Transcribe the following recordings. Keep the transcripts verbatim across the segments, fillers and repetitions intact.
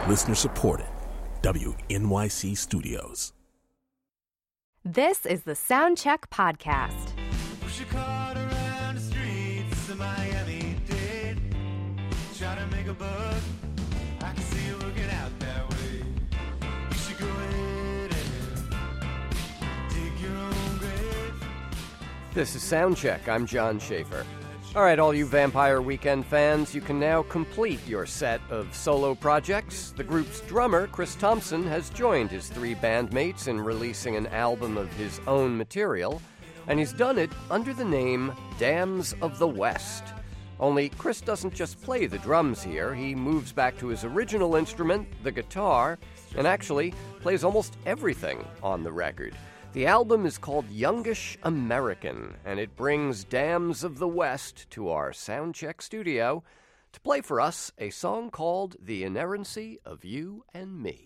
Listener supported. W N Y C Studios. This is the Soundcheck Podcast. Push a cart around the streets of Miami-Dade. Try to make a buck. I can see you working out that way. You should go ahead and dig your own grave. This is Soundcheck. I'm John Schaefer. All right, all you Vampire Weekend fans, you can now complete your set of solo projects. The group's drummer, Chris Thompson, has joined his three bandmates in releasing an album of his own material, and he's done it under the name Dams of the West. Only Chris doesn't just play the drums here. He moves back to his original instrument, the guitar, and actually plays almost everything on the record. The album is called Youngish American, and it brings Dams of the West to our Soundcheck studio to play for us a song called The Inerrancy of You and Me.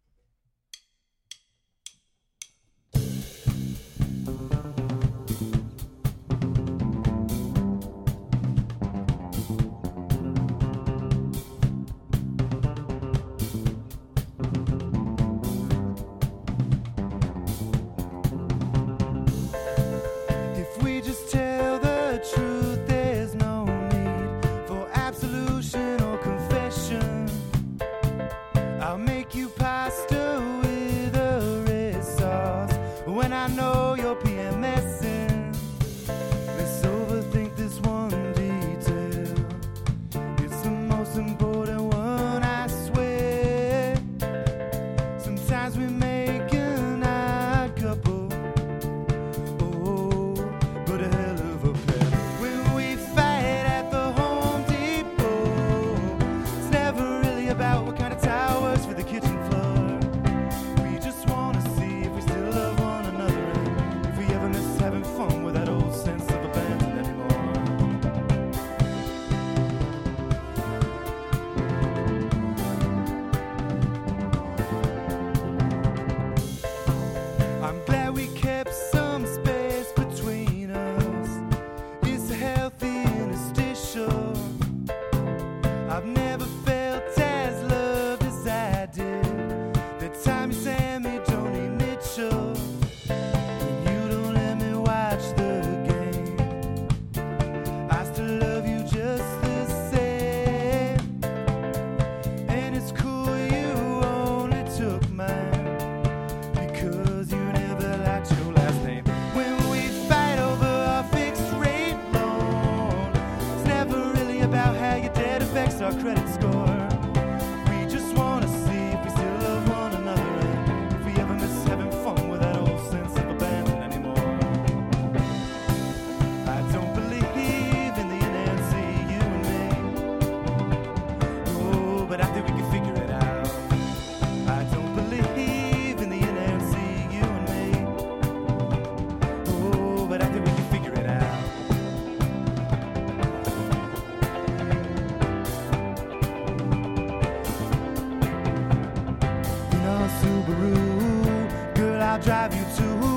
Drive you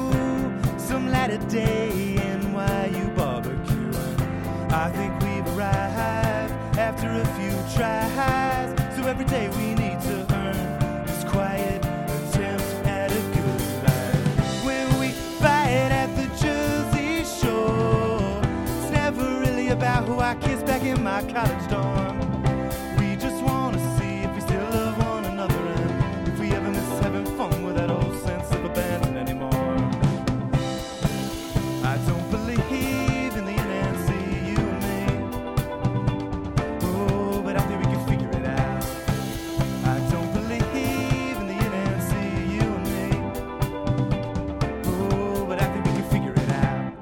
to some latter day N Y U barbecue. I think we've arrived after a few tries. So every day we need to earn this quiet attempt at a good life. When we fight at the Jersey Shore, it's never really about who I kiss back in my college dorm. We just want to see if we still love one another and if we ever miss having fun with that old sense of abandon anymore. I don't believe in the inerrancy, you and me. Oh, but I think we can figure it out. I don't believe in the inerrancy, you and me. Oh, but I think we can figure it out.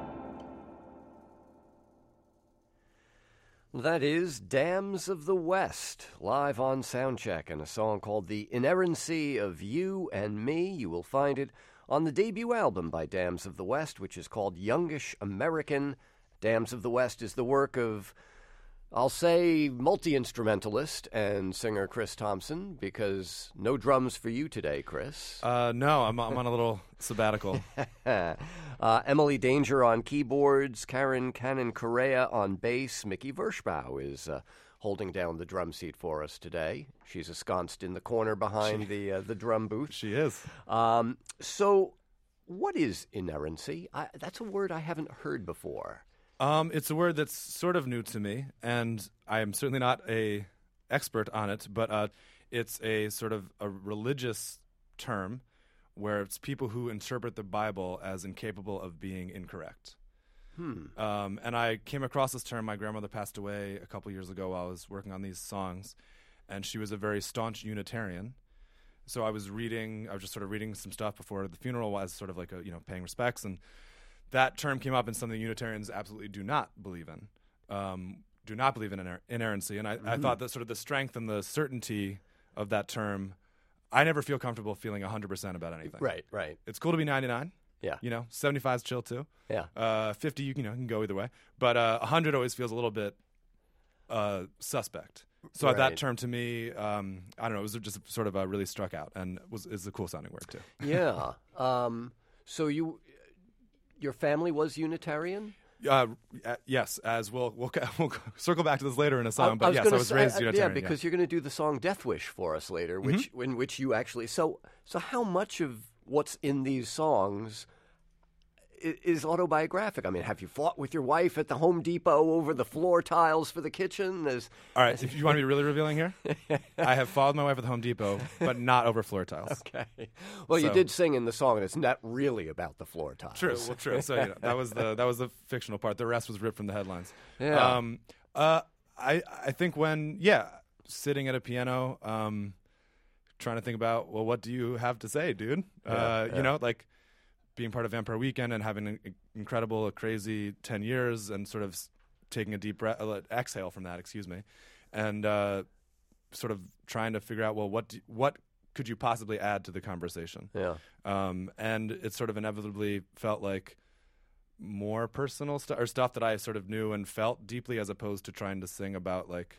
That is Dams of the West, live on Soundcheck, and a song called The Inerrancy of You and Me. You will find it on the debut album by Dams of the West, which is called Youngish American. Dams of the West is the work of I'll say multi-instrumentalist and singer Chris Thompson, because no drums for you today, Chris. Uh, no, I'm, I'm on a little sabbatical. uh, Emily Danger on keyboards, Karen Cannon-Correa on bass, Mickey Vershbow is uh, holding down the drum seat for us today. She's ensconced in the corner behind She, the uh, the drum booth. She is. Um, so what is inerrancy? I, that's a word I haven't heard before. Um, it's a word that's sort of new to me, and I am certainly not a expert on it, but uh, it's a sort of a religious term where it's people who interpret the Bible as incapable of being incorrect. Hmm. Um, and I came across this term. My grandmother passed away a couple years ago while I was working on these songs, and she was a very staunch Unitarian. So I was reading, I was just sort of reading some stuff before the funeral as sort of like a, you know, paying respects, and that term came up in something Unitarians absolutely do not believe in, um, do not believe in iner- inerrancy. And I, mm-hmm. I thought that sort of the strength and the certainty of that term, I never feel comfortable feeling one hundred percent about anything. Right, right. It's cool to be ninety-nine. Yeah. You know, seventy-five is chill too. Yeah. Uh, fifty, you, you know, you can go either way. But uh, one hundred always feels a little bit uh, suspect. So right. that term to me, um, I don't know, it was just sort of uh, really struck out and was is a cool sounding word too. Yeah. Um, so you... Your family was Unitarian? Uh, uh, yes, as we'll, we'll we'll circle back to this later in a song. I, but I was yes, I was say, raised uh, Unitarian. Yeah, because yeah. you're going to do the song "Death Wish" for us later, which Mm-hmm. in which you actually. So so how much of what's in these songs is, is autobiographic? I mean, have you fought with your wife at the Home Depot over the floor tiles for the kitchen? There's, All right, if you want to be really revealing here, I have followed my wife at the Home Depot, but not over floor tiles. Okay. Well, So- you did sing in the song, and it's not really about the floor tiles. True, well, true. So you know, that was the that was the fictional part. The rest was ripped from the headlines. Yeah. Um, uh, I I think when yeah, sitting at a piano, um, trying to think about well, what do you have to say, dude? Yeah, uh, yeah. You know, like being part of Vampire Weekend and having an incredible, crazy ten years, and sort of s- taking a deep breath, uh, exhale from that. Excuse me, and uh, sort of trying to figure out well, what do, what could you possibly add to the conversation? Yeah. Um, and it sort of inevitably felt like more personal stuff or stuff that I sort of knew and felt deeply, as opposed to trying to sing about like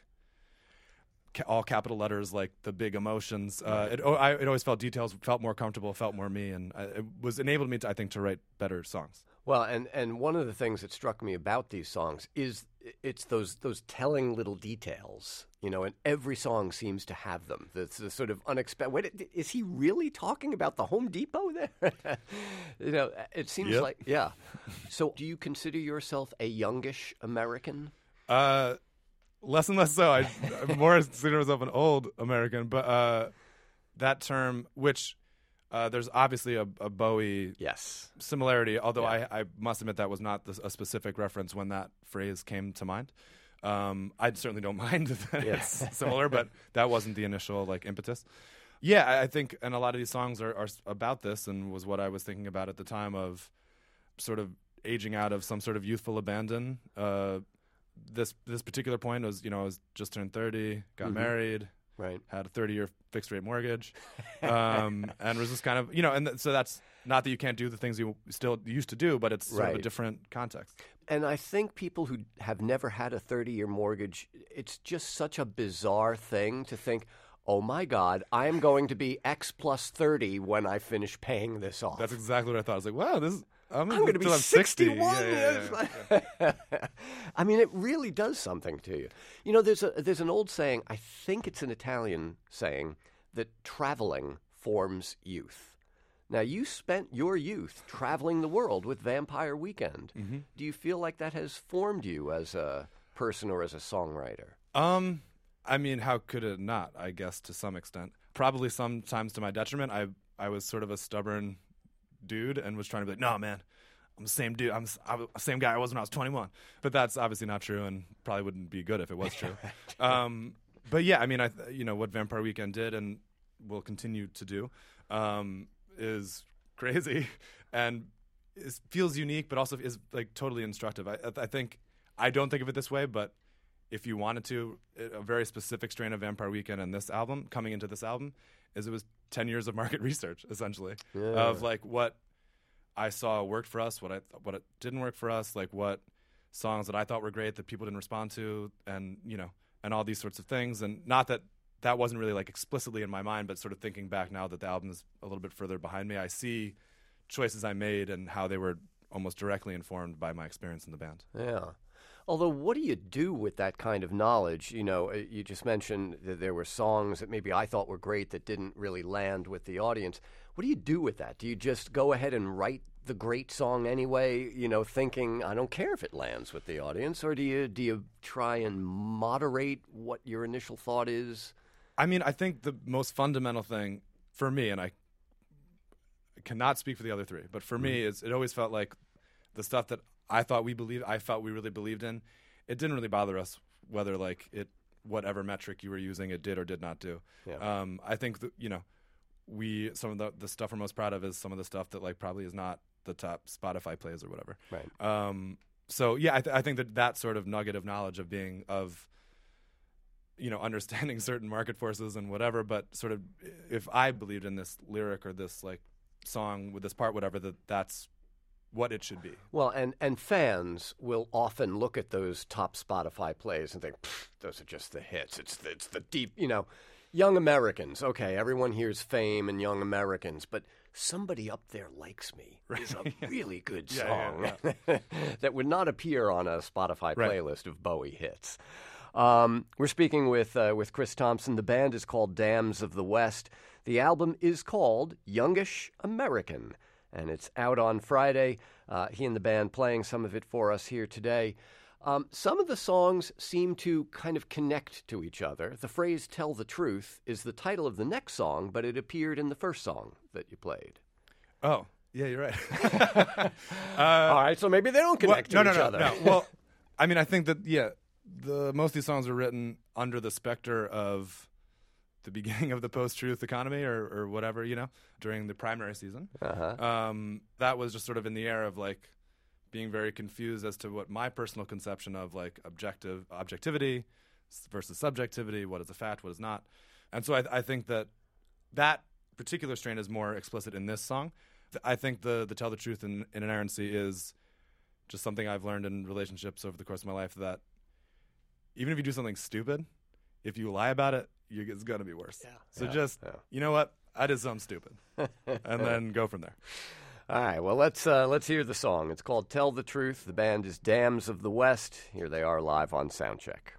ca- all capital letters, like the big emotions. Uh, it, oh, I, it always felt details, felt more comfortable, felt more me, and I, it was enabled me to, I think, to write better songs. Well, and, and one of the things that struck me about these songs is it's those those telling little details, you know, and every song seems to have them. That's the sort of unexpected. Wait, is he really talking about the Home Depot there? You know, it seems Yep. like, yeah. So do you consider yourself a youngish American? Uh, less and less so. I I'm more consider myself an old American, but uh, that term, which uh, there's obviously a, a Bowie Yes. similarity, although Yeah. I, I must admit that was not the, a specific reference when that phrase came to mind. Um, I certainly don't mind that Yes. it's similar, but that wasn't the initial like impetus. Yeah, I, I think, and a lot of these songs are, are about this, and was what I was thinking about at the time of sort of aging out of some sort of youthful abandon. Uh, this this particular point was, you know, I was just turned thirty, got Mhm. married, Right. had a thirty-year fixed-rate mortgage, um, and was just kind of, you know, and th- so that's not that you can't do the things you still used to do, but it's sort of a Right. different context. And I think people who have never had a thirty-year mortgage, it's just such a bizarre thing to think, oh, my God, I am going to be X plus thirty when I finish paying this off. That's exactly what I thought. I was like, wow, this is, I'm, I'm going to be till I'm sixty. sixty-one. Yeah, yeah, yeah, yeah. I mean, it really does something to you. You know, there's a there's an old saying, I think it's an Italian saying, that traveling forms youth. Now, you spent your youth traveling the world with Vampire Weekend. Mm-hmm. Do you feel like that has formed you as a person or as a songwriter? Um, I mean, how could it not? I guess to some extent, probably sometimes to my detriment. I I was sort of a stubborn dude and was trying to be like, no, man, I'm the same dude. I'm, I'm the same guy I was when I was twenty-one. But that's obviously not true, and probably wouldn't be good if it was true. um, but yeah, I mean, I th- you know what Vampire Weekend did and will continue to do um, is crazy, and it feels unique, but also is like totally instructive. I, I think I don't think of it this way, but if you wanted to, a very specific strain of Vampire Weekend and this album, coming into this album, is it was ten years of market research, essentially, Yeah. of like what I saw worked for us, what I what it didn't work for us, like what songs that I thought were great that people didn't respond to, and you know, and all these sorts of things. And not that that wasn't really like explicitly in my mind, but sort of thinking back now that the album is a little bit further behind me, I see choices I made and how they were almost directly informed by my experience in the band. Yeah. Although, what do you do with that kind of knowledge? You know, uh, you just mentioned that there were songs that maybe I thought were great that didn't really land with the audience. What do you do with that? Do you just go ahead and write the great song anyway, you know, thinking, I don't care if it lands with the audience? Or do you do you try and moderate what your initial thought is? I mean, I think the most fundamental thing for me, and I cannot speak for the other three, but for mm-hmm. me, is it always felt like the stuff that I thought we believed, I felt we really believed in, it didn't really bother us whether like it, whatever metric you were using, it did or did not do. Yeah. Um, I think that, you know, we, some of the, the stuff we're most proud of is some of the stuff that like probably is not the top Spotify plays or whatever. Right. Um, so yeah, I, th- I think that that sort of nugget of knowledge of being, of, you know, understanding certain market forces and whatever, but sort of if I believed in this lyric or this like song with this part, whatever, that that's what it should be. Well, and, and fans will often look at those top Spotify plays and think, those are just the hits. It's the, it's the deep, you know, Young Americans. Okay, everyone hears Fame and Young Americans, but Somebody Up There Likes Me is a really good yeah, song yeah, yeah. that would not appear on a Spotify Right. playlist of Bowie hits. Um, we're speaking with uh, with Chris Thompson. The band is called Dams of the West. The album is called Youngish American, and it's out on Friday. Uh, he and the band playing some of it for us here today. Um, some of the songs seem to kind of connect to each other. The phrase "Tell the Truth" is the title of the next song, but it appeared in the first song that you played. Oh, yeah, you're right. uh, All right, so maybe they don't connect well, to no, each no, other. No, no. Well, I mean, I think that, yeah, the most of these songs are written under the specter of the beginning of the post-truth economy or, or whatever, you know, during the primary season. Uh-huh. Um, that was just sort of in the air of, like, being very confused as to what my personal conception of, like, objective objectivity versus subjectivity, what is a fact, what is not. And so I, I think that that particular strain is more explicit in this song. I think the, the Tell the Truth in, in inerrancy is just something I've learned in relationships over the course of my life, that even if you do something stupid, if you lie about it, you, it's going to be worse. Yeah. So Yeah. just, Yeah. you know what? I did something stupid. And then go from there. All right, well, let's uh, let's hear the song. It's called Tell the Truth. The band is Dams of the West. Here they are live on Soundcheck.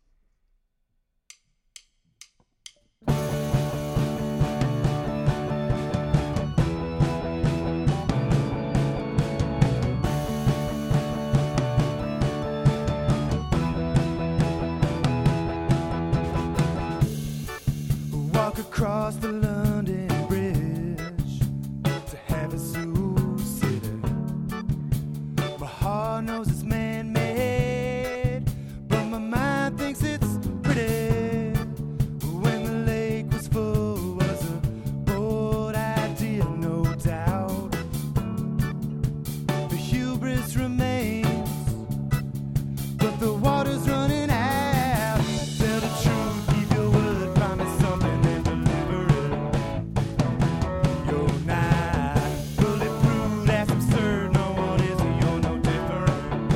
Walk across the London Bridge to Havasu City. My heart knows it's man-made, but my mind thinks it's pretty. When the lake was full, was a bold idea, no doubt. The hubris remains, but the water's running out. Tell the truth, keep your word, promise something and deliver it. You're not bulletproof, that's absurd. No one is, and you're no different.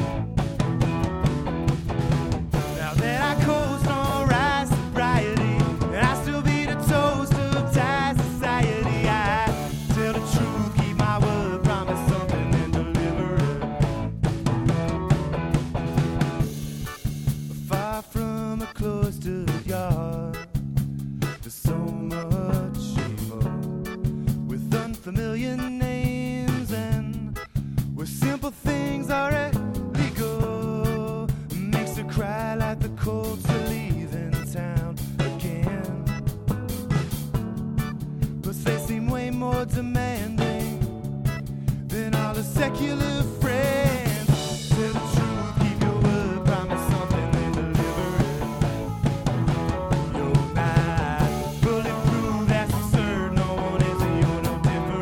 Now that I coast on right sobriety, and I still beat a toast of Thai society, I tell the truth, keep my word, promise something and deliver it. Far from a cloistered yard, there's so much evil with unfamiliar names, and where simple things are illegal, makes her cry like the Colts are leaving town again. But they seem way more demanding than all the secular friends. Tell the truth, keep your word, promise something and deliver it. You're not bulletproof, that's absurd. No one is, and you're no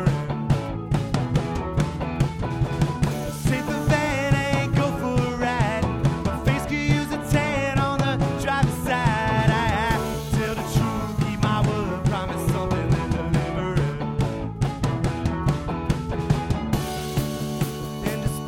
different. Take the van and go for a ride. My face could use a tan on the driver's side. I tell the truth, keep my word, promise something and deliver it. And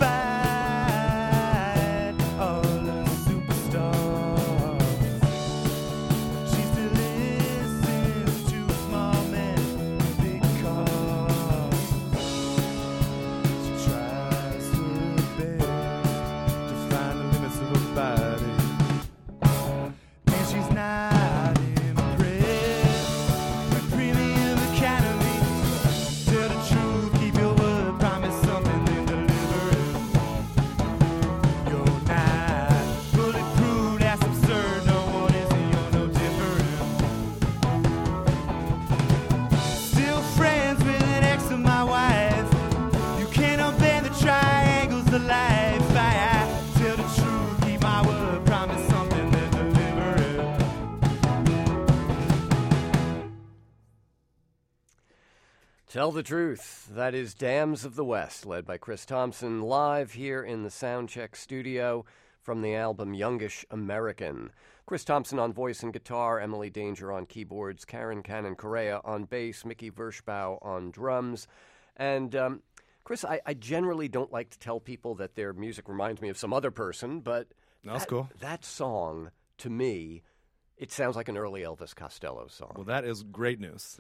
Tell the Truth. That is Dams of the West, led by Chris Thompson, live here in the Soundcheck studio from the album Youngish American. Chris Thompson on voice and guitar, Emily Danger on keyboards, Karen Cannon Correa on bass, Mickey Vershbow on drums. And, um, Chris, I, I generally don't like to tell people that their music reminds me of some other person, but That's that, cool. that song, to me, it sounds like an early Elvis Costello song. Well, that is great news.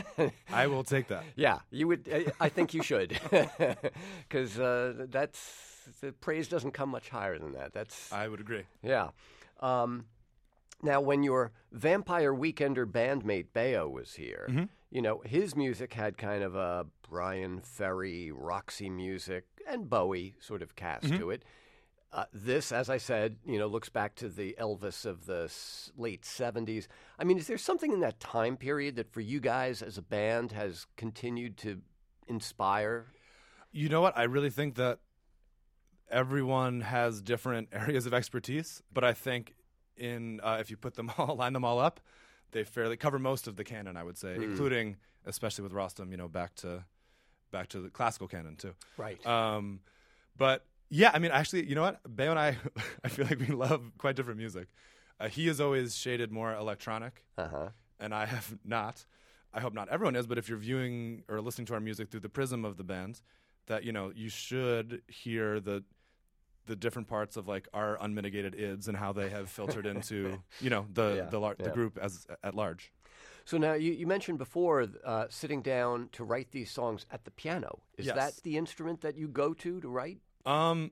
I will take that. Yeah, you would. I, I think you should, because uh, that's the praise doesn't come much higher than that. That's I would agree. yeah. Um, now, when your Vampire Weekender bandmate Baio was here, Mm-hmm. you know his music had kind of a Brian Ferry, Roxy music, and Bowie sort of cast Mm-hmm. to it. Uh, this, as I said, you know, looks back to the Elvis of the s- late seventies. I mean, is there something in that time period that for you guys as a band has continued to inspire? You know what? I really think that everyone has different areas of expertise, but I think in uh, if you put them all, line them all up, they fairly cover most of the canon, I would say, including, especially with Rostam, you know, back to back to the classical canon too. Right. Um, but yeah, I mean, actually, you know what? Baio and I, I feel like we love quite different music. Uh, he is always shaded more electronic, Uh-huh. and I have not. I hope not everyone is, but if you're viewing or listening to our music through the prism of the band, that, you know, you should hear the the different parts of like our unmitigated ids and how they have filtered into, you know, the Yeah, the, lar- yeah. the group as at large. So now you, you mentioned before uh, sitting down to write these songs at the piano. Is Yes. that the instrument that you go to to write? Um,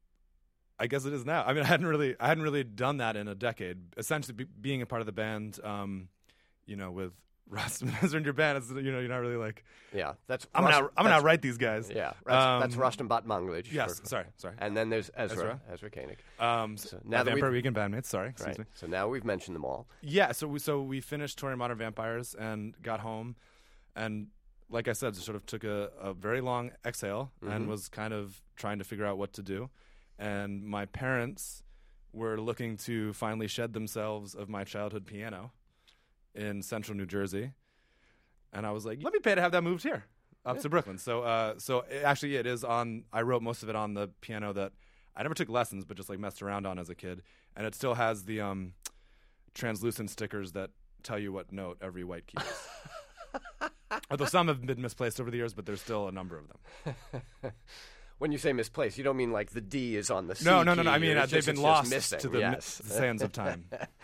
I guess it is now. I mean, I hadn't really, I hadn't really done that in a decade. Essentially, be, being a part of the band, um, you know, with Rostam in your band, it's, you know, you're not really like, Yeah, that's I'm Rust- gonna, out, I'm gonna that's- outwrite these guys. Yeah, that's, that's Um, Rustam Batmanglij. Yes, for- sorry, sorry. And then there's Ezra, Ezra. Ezra Koenig. Um, So so now now that Vampire we've- Weekend bandmates. Sorry, excuse Right. me. So now we've mentioned them all. Yeah, so we so we finished touring Modern Vampires and got home, and like I said, just sort of took a, a very long exhale and was kind of trying to figure out what to do. And my parents were looking to finally shed themselves of my childhood piano in central New Jersey, and I was like, let me pay to have that moved here up to Brooklyn. So uh, so it, actually it is on. I wrote most of it on the piano that I never took lessons, but just like messed around on as a kid, and it still has the um. translucent stickers that tell you what note every white key is. Although some have been misplaced over the years, but there's still a number of them. When you say misplaced, you don't mean like the D is on the C No, no, no, key, no. I or mean, it's uh, they've just- been it's just lost missing. to the, yes. the sands of time.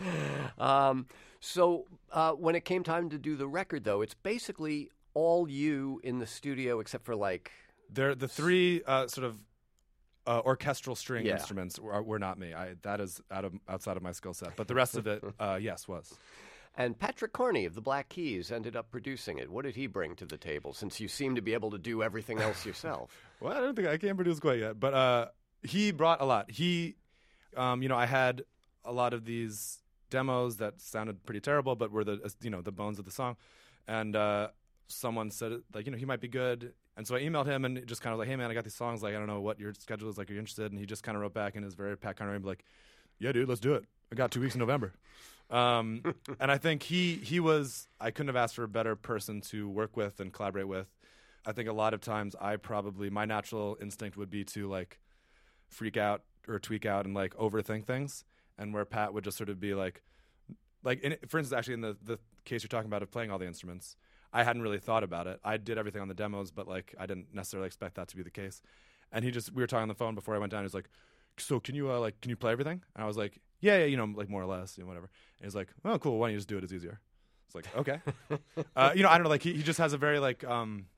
Um, so uh, when it came time to do the record, though, it's basically all you in the studio except for like They're the three uh, sort of uh, orchestral string Yeah. instruments were, were not me. I, that is out of outside of my skill set. But the rest of it, uh, yes, was. And Patrick Carney of the Black Keys ended up producing it. What did he bring to the table, since you seem to be able to do everything else yourself? Well, I don't think I can't produce quite yet, but uh, he brought a lot. He, um, you know, I had a lot of these demos that sounded pretty terrible, but were the uh, you know the bones of the song, and uh, someone said like you know he might be good, and so I emailed him and just kind of like, hey man, I got these songs, like I don't know what your schedule is, like are you interested? And he just kind of wrote back in his very Pat Connery like, yeah dude, let's do it. I got two weeks in November. Um, and I think he he was I couldn't have asked for a better person to work with and collaborate with. I think a lot of times I probably my natural instinct would be to like freak out or tweak out and like overthink things, and where Pat would just sort of be like like in, for instance actually in the the case you're talking about of playing all the instruments, I hadn't really thought about it. I did everything on the demos, but like I didn't necessarily expect that to be the case. And he just we were talking on the phone before I went down. He was like, so can you uh, like can you play everything? And I was like, yeah, yeah, you know, like more or less, you know, whatever. And he's like, oh, cool. Why don't you just do it? It's easier. It's like, okay. uh, you know, I don't know. Like he, he just has a very like um,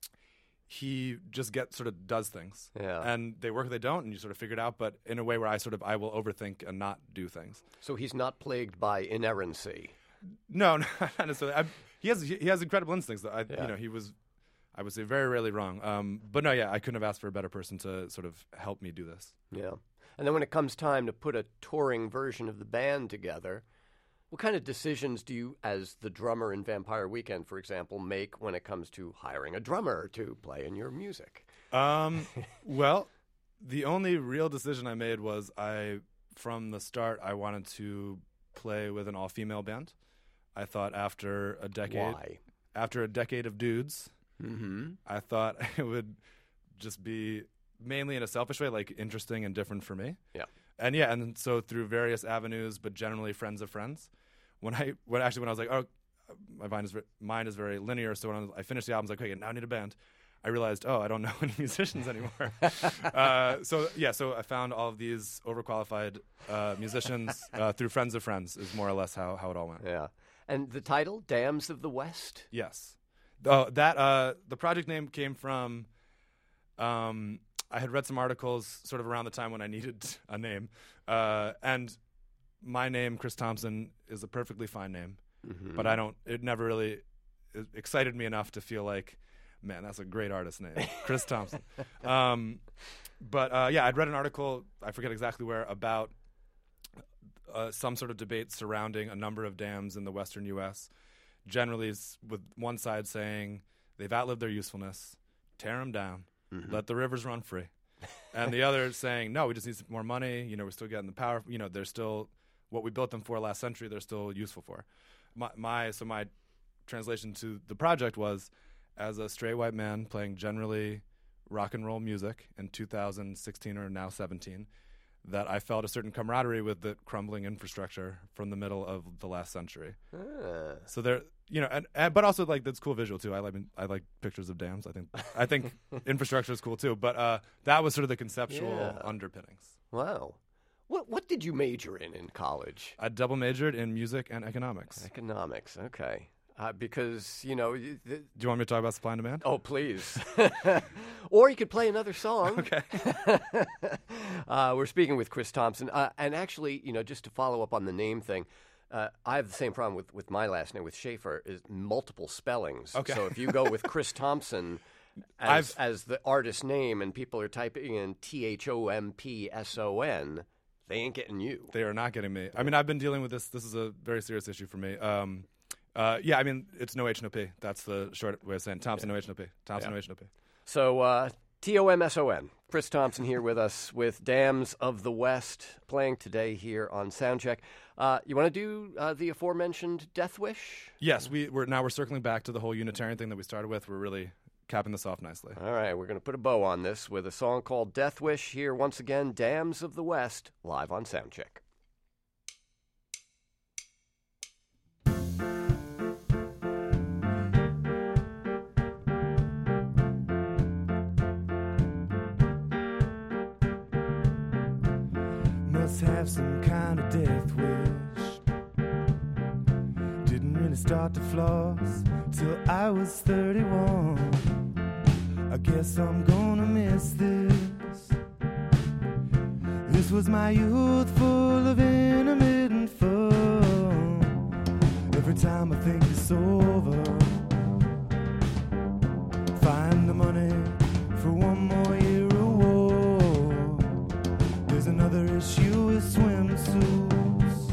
he just get sort of does things, Yeah. and they work or they don't, and you sort of figure it out. But in a way where I sort of I will overthink and not do things. So he's not plagued by inerrancy. No, no not necessarily. I, he has he has incredible instincts. That I, Yeah. you know, he was. I would say very rarely wrong. Um, but no, yeah, I couldn't have asked for a better person to sort of help me do this. Yeah. And then when it comes time to put a touring version of the band together, what kind of decisions do you, as the drummer in Vampire Weekend, for example, make when it comes to hiring a drummer to play in your music? Um, well, the only real decision I made was I, from the start, I wanted to play with an all-female band. I thought after a decade, Why? after a decade of dudes, Mm-hmm. I thought it would just be mainly in a selfish way, like interesting and different for me. Yeah. And yeah, and so through various avenues, but generally friends of friends. When I, when actually when I was like, oh, my mind is, mind is very linear. So when I, was, I finished the album, I was like, okay, now I need a band. I realized, oh, I don't know any musicians anymore. uh, so yeah, so I found all of these overqualified uh, musicians uh, through friends of friends is more or less how, how it all went. Yeah. And the title, Dams of the West? Yes. Oh, that uh, the project name came from. Um, I had read some articles sort of around the time when I needed a name, uh, and my name, Chris Thompson, is a perfectly fine name, mm-hmm. but I don't. It never really it excited me enough to feel like, man, that's a great artist name, Chris Thompson. Um, but uh, yeah, I'd read an article, I forget exactly where, about uh, some sort of debate surrounding a number of dams in the western U S, generally s- with one side saying they've outlived their usefulness, tear them down, mm-hmm. let the rivers run free. And the other saying, no, we just need some more money, you know, we're still getting the power, you know, they're still, what we built them for last century, they're still useful for. My, my So my translation to the project was, as a straight white man playing generally rock and roll music in two thousand sixteen or now seventeen, that I felt a certain camaraderie with the crumbling infrastructure from the middle of the last century. Ah. So there, you know, and, and but also like that's cool visual too. I like I like pictures of dams. I think I think infrastructure is cool too. But uh, that was sort of the conceptual Yeah. underpinnings. Wow. What what did you major in in college? I double majored in music and economics. Economics. Okay. Uh, because, you know... y- th- Do you want me to talk about supply and demand? oh, please. Or you could play another song. Okay. uh, we're speaking with Chris Thompson. Uh, and actually, you know, just to follow up on the name thing, uh, I have the same problem with, with my last name, with Schaefer, is multiple spellings. Okay. So if you go with Chris Thompson as, I've- as the artist name and people are typing in T H O M P S O N, they ain't getting you. They are not getting me. I mean, I've been dealing with this. This is a very serious issue for me. Um, uh, yeah, I mean, it's no H, no P. That's the short way of saying Thompson, no H, no P. Thompson, Yeah. no H, no P. So, uh, T O M S O N. Chris Thompson here with us with Dams of the West, playing today here on Soundcheck. Uh, you want to do uh, the aforementioned Death Wish? Yes, we, we're now we're circling back to the whole Unitarian thing that we started with. We're really capping this off nicely. All right, we're going to put a bow on this with a song called Death Wish. Here, once again, Dams of the West, live on Soundcheck. Must have some kind of death wish. Didn't really start to floss till I was thirty-one. I guess I'm gonna miss this. This was my youth full of intermittent fun. Every time I think it's over, find the money for one more year of war. There's another issue with swimsuits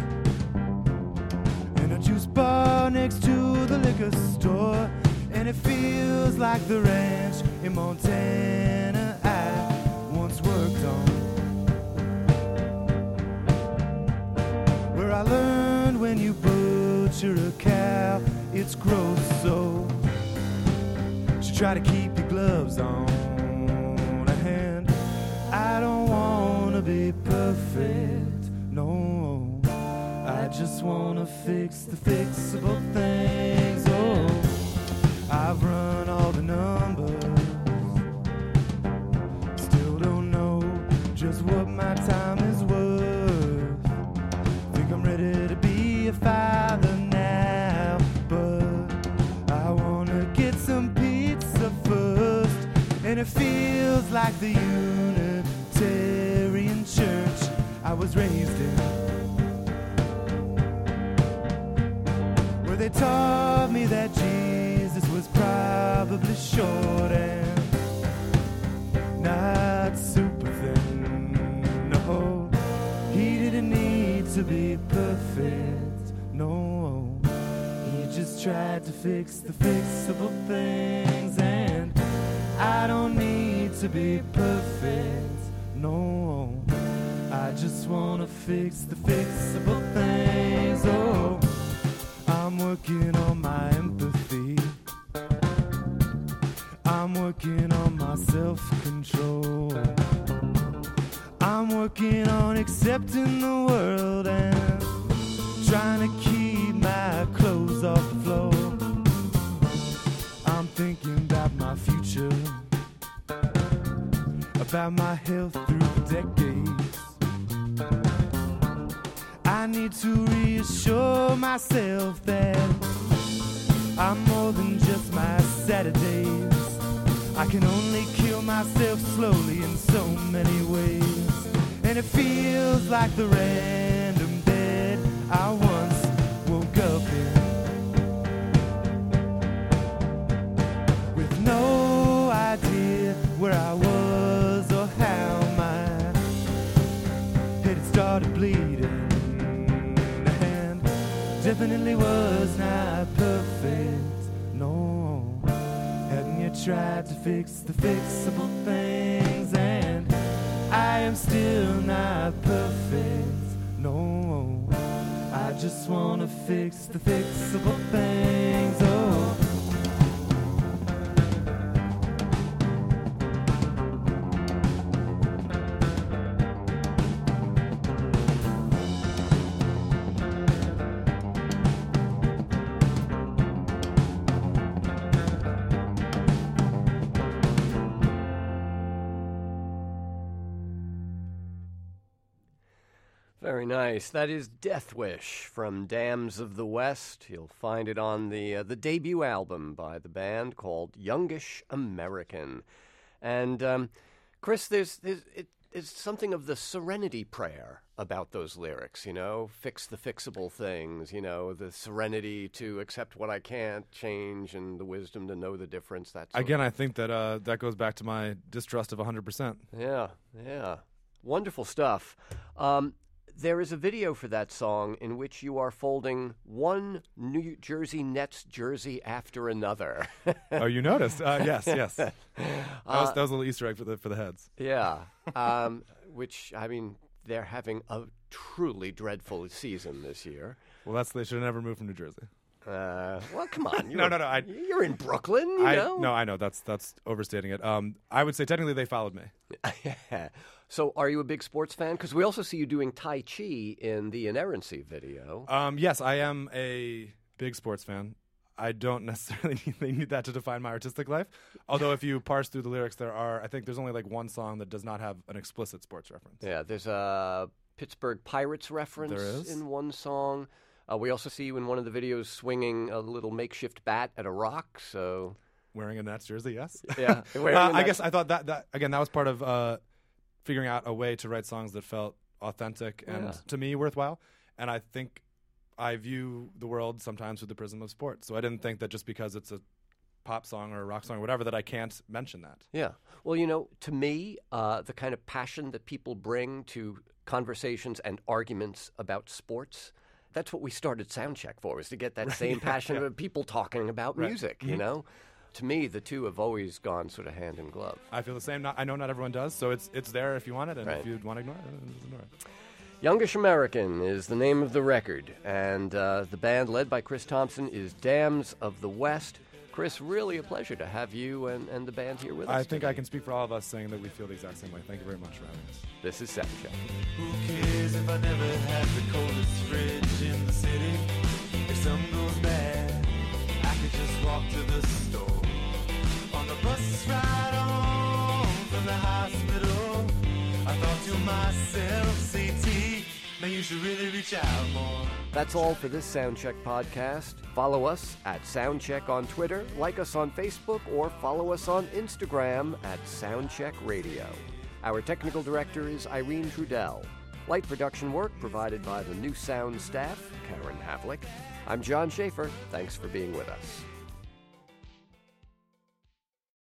in a juice bar next to the liquor store. And it feels like the ranch in Montana I once worked on, where I learned when you butcher a cow, it's gross, so you try to keep your gloves on. And I don't want to be perfect, no, I just want to fix the fixable things. Oh, I've run all the numbers, still don't know just what my time is worth. Think I'm ready to be a father now, but I wanna get some pizza first. And it feels like the Unitarian church I was raised in, where they taught me that Jesus was probably short and not super thin. No, he didn't need to be perfect. No, he just tried to fix the fixable things. And I don't need to be perfect. No, I just wanna fix the fixable things. Oh, I'm working on my empathy. about my health through the decades. I need to reassure myself that I'm more than just my Saturdays. I can only kill myself slowly in so many ways. And it feels like the random bed I once woke up in, with no idea where I was or how my head had started bleeding. And definitely was not perfect, no. Hadn't yet tried to fix the fixable things, and I am still not perfect, no. I just wanna fix the fixable things, oh. Very nice. That is Death Wish from Dams of the West. You'll find it on the uh, the debut album by the band called Youngish American. And um, Chris, there's there's it, it's something of the serenity prayer about those lyrics. You know, fix the fixable things. You know, the serenity to accept what I can't change, and the wisdom to know the difference. That's Again, I think that uh, that goes back to my distrust of one hundred percent. Yeah, yeah, wonderful stuff. Um, There is a video for that song in which you are folding one New Jersey Nets jersey after another. Oh, you noticed? Uh, yes, yes. That was, that was a little Easter egg for the for the heads. Yeah, um, which, I mean, they're having a truly dreadful season this year. Well, that's they should have never moved from New Jersey. Uh, well, come on. no, no, no. I, you're in Brooklyn, you I, know? No, I know. That's that's overstating it. Um, I would say technically they followed me. So are you a big sports fan? Because we also see you doing Tai Chi in the Inerrancy video. Um, yes, I am a big sports fan. I don't necessarily need, need that to define my artistic life. Although if you parse through the lyrics, there are, I think there's only like one song that does not have an explicit sports reference. Yeah, there's a Pittsburgh Pirates reference There is. in one song. Uh, we also see you in one of the videos swinging a little makeshift bat at a rock, so... Wearing a Nats jersey, yes. Yeah. wearing uh, a I Nats- guess I thought that, that, again, that was part of uh, figuring out a way to write songs that felt authentic and, Yeah. to me, worthwhile. And I think I view the world sometimes through the prism of sport. So I didn't think that just because it's a pop song or a rock song or whatever that I can't mention that. Yeah. Well, you know, to me, uh, the kind of passion that people bring to conversations and arguments about sports, that's what we started Soundcheck for, was to get that Right, same yeah, passion yeah. of people talking about Right. music, Mhm. you know? To me, the two have always gone sort of hand in glove. I feel the same. Not, I know not everyone does, so it's it's there if you want it, and Right. if you want to ignore it, then just ignore it. Youngish American is the name of the record, and uh, the band led by Chris Thompson is Dams of the West. Chris, really a pleasure to have you and, and the band here with us I think today. I can speak for all of us saying that we feel the exact same way. Thank you very much for having us. This is Soundcheck. Who cares if I never had the coldest fridge in the city? If something goes bad, I could just walk to the store. On the bus ride home from the hospital, I thought to myself, C T, man, you should really reach out more. That's all for this Soundcheck podcast. Follow us at Soundcheck on Twitter, like us on Facebook, or follow us on Instagram at Soundcheck Radio. Our technical director is Irene Trudell. Light production work provided by the New Sound staff, Karen Havlick. I'm John Schaefer. Thanks for being with us.